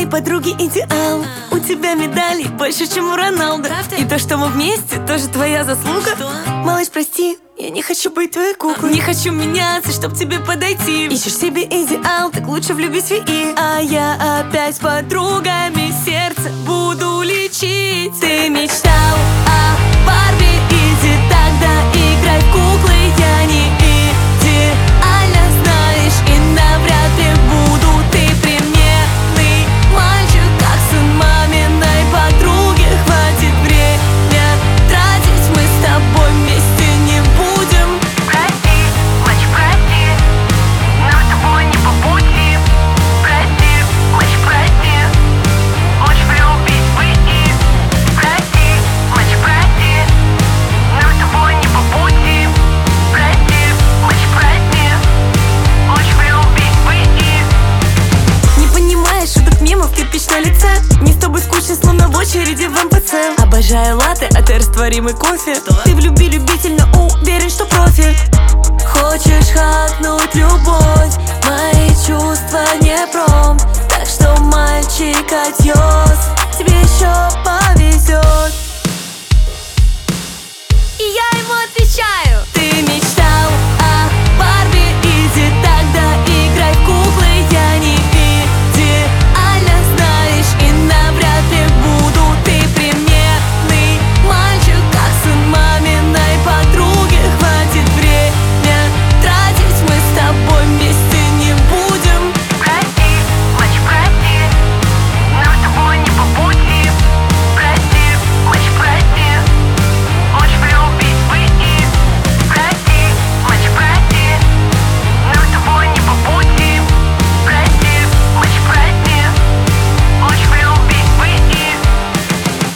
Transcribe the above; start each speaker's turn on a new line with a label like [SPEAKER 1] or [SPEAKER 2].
[SPEAKER 1] моей подруги идеал. У тебя медалей больше, чем у Роналду. И то, что мы вместе, тоже твоя заслуга. Малыш, прости, я не хочу быть твоей куклой. Не хочу меняться, чтоб тебе подойти. Ищешь себе идеал, так лучше влюбись в ИИ. А я опять с подругами сердце буду лечить. Ты мечтал о Барби, иди тогда играй в куклы. Я не идеально, знаешь, и навряд ли буду. Ты примерный мальчик, как сын маминой подруги. Хватит время тратить, мы с тобой вместе не будем.
[SPEAKER 2] Прости, очень прости, нам с тобой не по пути. Прости, очень прости, лучше влюбись в ИИ. Прости, очень прости, нам с тобой не по пути. Прости, очень прости, лучше влюбись в ИИ.
[SPEAKER 1] Не понимаешь шуток, мемов, кирпич на лице. Мне с тобой скучно, словно в очереди в МПЦ. Обожаю латте, а ты растворимый кофе. Ты в любви любитель, но уверен, что профи.